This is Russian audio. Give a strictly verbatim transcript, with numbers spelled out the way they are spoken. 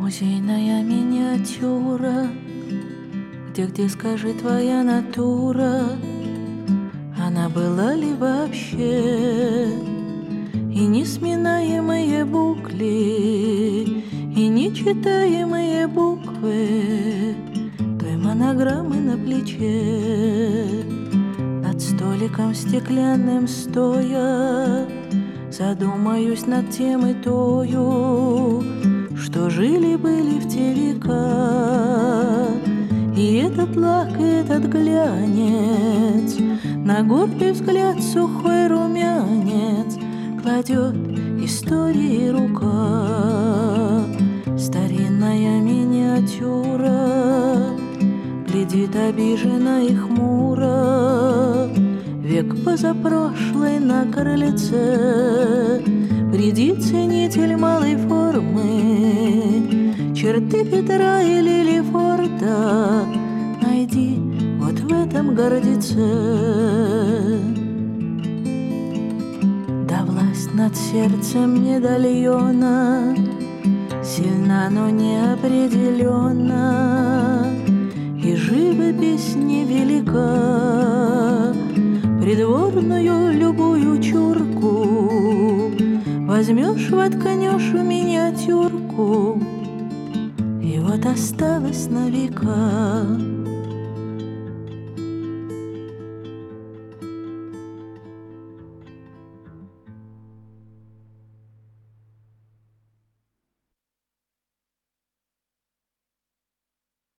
Музейная миниатюра, где-где, скажи, твоя натура, она была ли вообще? И несминаемые букли, и нечитаемые буквы той монограммы на плече. Над столиком стеклянным стоя задумаюсь над тем и тою, что жили-были в те века. И этот лак, и этот глянец, на гордый взгляд сухой румянец кладет истории рука. Старинная миниатюра глядит обиженно и хмуро. Век позапрошлый на крыльце, приди, ценитель малой формы, черты Петра или Лефорта найди вот в этом гордеце. Да власть над сердцем медальона сильна, но неопределенна, и живопись невелика. Придворную любую чурку возьмешь, воткнешь в миниатюрку, и вот осталось на века.